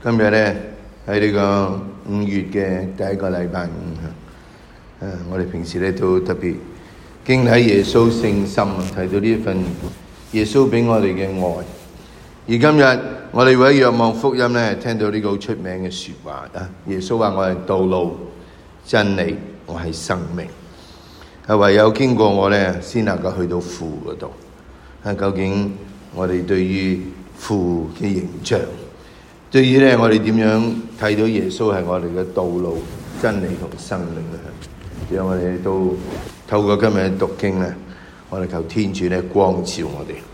今日呢，喺呢個5月嘅第一個禮拜五，我哋平時呢都特別經睇耶穌聖心，睇到呢一份耶穌俾我哋嘅愛。而今日我哋會喺若望福音呢聽到呢個好出名嘅說話啊！耶穌話：我係道路、真理，我係生命。唯有經過我呢，先能夠去到父嗰度。究竟我哋對於父嘅形象，對於呢我哋點樣睇到耶穌係我哋嘅道路、真理同生命呢？讓我哋都透過今日嘅讀經呢，我哋求天主呢光照我哋。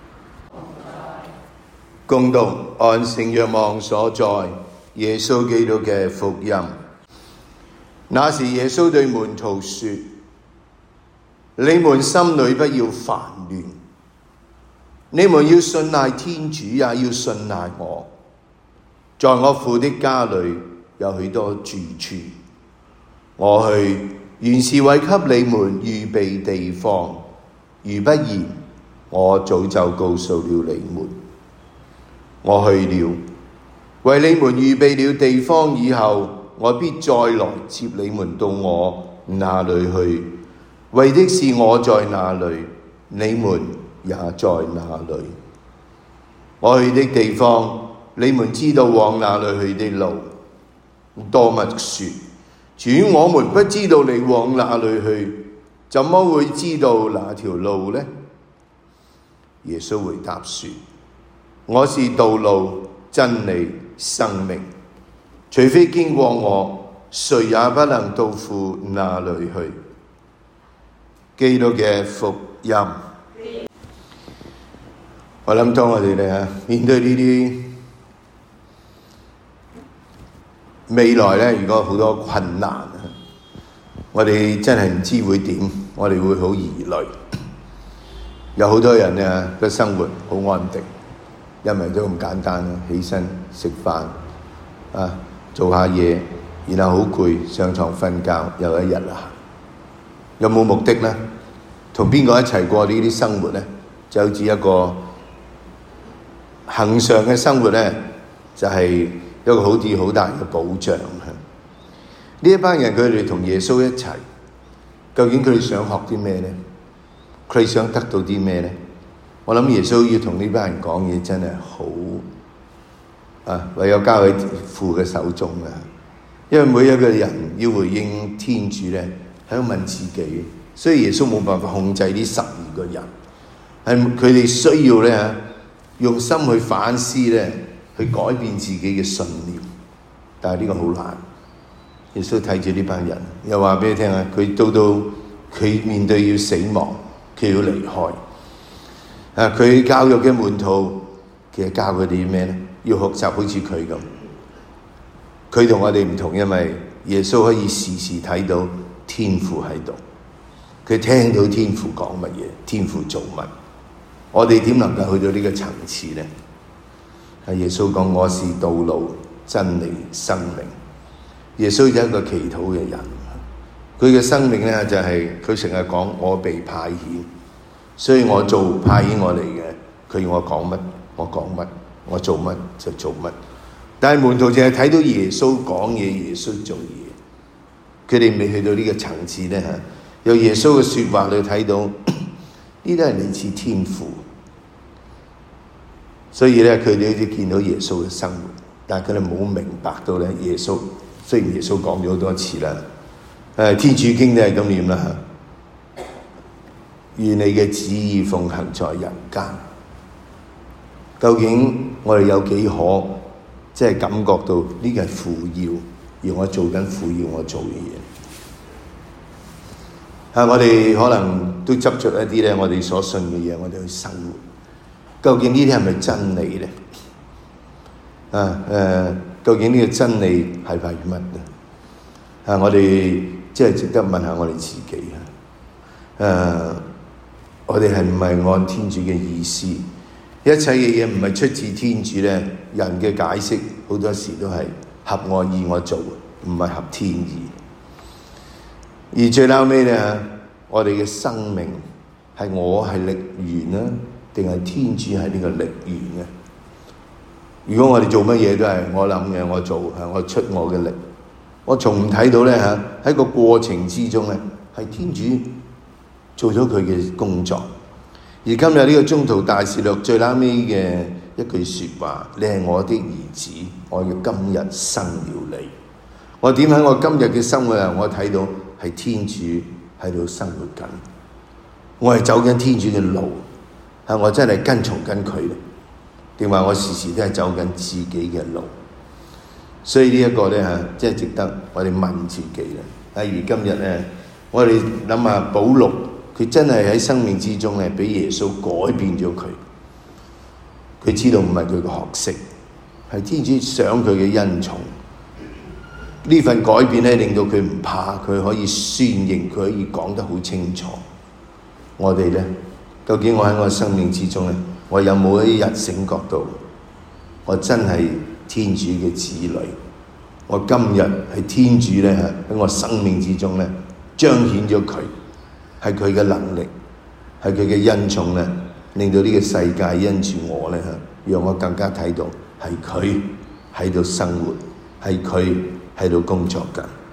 共讀按聖若望所載耶穌基督嘅福音。那時耶穌對門徒說：你們心裏不要煩亂，你們要信賴天主，也要信賴我。在我父的家裏有許多住處，我去原是為給你們預備地方。如不然，我早就告訴了你們。我去了，為你們預備了地方以後，我必再來接你們到我那裏去，為的是我在那裏，你們也在那裏。我去的地方，你們知道往哪裏去的路。多默說：主，我們不知道你往哪裏去，怎麼會知道那條路呢？耶穌回答說：我是道路、真理、生命，除非經過我，誰也不能到父那裏去。基督嘅福音。我諗當我哋咧面對呢啲未來咧，如果好多困難，我哋真係唔知會點，我哋會好疑慮。有好多人咧嘅生活好安定，因為都咁簡單，起身食飯做下嘢，然後好攰，上床瞓覺，又一日啦。有冇目的呢？同邊個一齊過呢啲生活呢？就好似一個恆常嘅生活呢，就係一個好似好大嘅保障。呢一班人佢哋同耶穌一齊，究竟佢哋想學啲咩呢？佢哋想得到啲咩呢？我諗耶穌要同呢班人講嘢真係好唯有交喺父嘅手中啊！因為每一個人要回應天主呢，喺度問自己，所以耶穌冇辦法控制呢12個人，係佢哋需要呢，用心去反思呢，去改變自己嘅信念。但係呢個好難。耶穌睇住呢班人，又話俾你聽啊，佢到佢面對要死亡，佢要離開。佢教育嘅門徒，其實教佢哋咩呢？要學習好似佢咁。佢同我哋唔同，因為耶穌可以時時睇到天父喺度，佢聽到天父講乜嘢，天父做乜。我哋點能夠去到呢個層次呢？係耶穌講：我是道路、真理、生命。耶穌就係一個祈禱嘅人，佢嘅生命呢，就係佢成日講我被派遣，所以我做派遣我嚟嘅，佢要我講乜我講乜，我做乜就做乜。但係門徒淨係睇到耶穌講嘢，耶穌做嘢，佢哋未去到呢個層次呢。由耶穌嘅說話你睇到，呢啲係嚟自天父。所以呢，佢哋好似見到耶穌嘅生活，但係佢哋冇明白到呢，耶穌雖然耶穌講咗好多次啦，天主經都係咁念啦，願你嘅旨意奉行在人間。究竟我哋有幾可即係感覺到呢個係父要，而我做緊父要我做嘅嘢？我哋可能都執着一啲咧，我哋所信嘅嘢，我哋去生活。究竟呢啲係咪真理咧？究竟呢個真理係為乜咧？我哋即係值得問下我哋自己我哋係唔係按天主嘅意思？一切嘅嘢唔係出自天主咧，人嘅解釋好多時都係合我意我做，唔係合天意。而最後尾咧，我哋嘅生命係我係力源啊，定係天主係呢個力源啊？ 如果我哋做乜嘢都係我諗嘅，我做我出我嘅力，我從唔睇到咧喺個過程之中咧係天主做咗佢嘅工作。而今日呢個宗徒大事錄最後尾嘅一句説話，你係我的兒子，我要今日生了你。我點喺我今日嘅生活我睇到係天主喺度生活緊，我係走緊天主嘅路，我真係跟從緊佢，定話我時時都係走緊自己嘅路。所以呢一個咧真係值得我哋問自己啦。例如今日咧，我哋諗下保祿，佢真係喺生命之中咧，俾耶穌改變咗佢。佢知道唔係佢嘅學識，係天主想佢嘅恩寵。呢份改變咧，令到佢唔怕，佢可以宣認，佢可以講得好清楚。我哋咧，究竟我喺我生命之中咧，我有冇一日醒覺到，我真係天主嘅子女？我今日係天主咧喺我生命之中咧，彰顯咗佢，係佢嘅能力，係佢嘅恩寵咧，令到呢個世界因住我咧，讓我更加睇到係佢喺度生活，係佢喺度工作緊。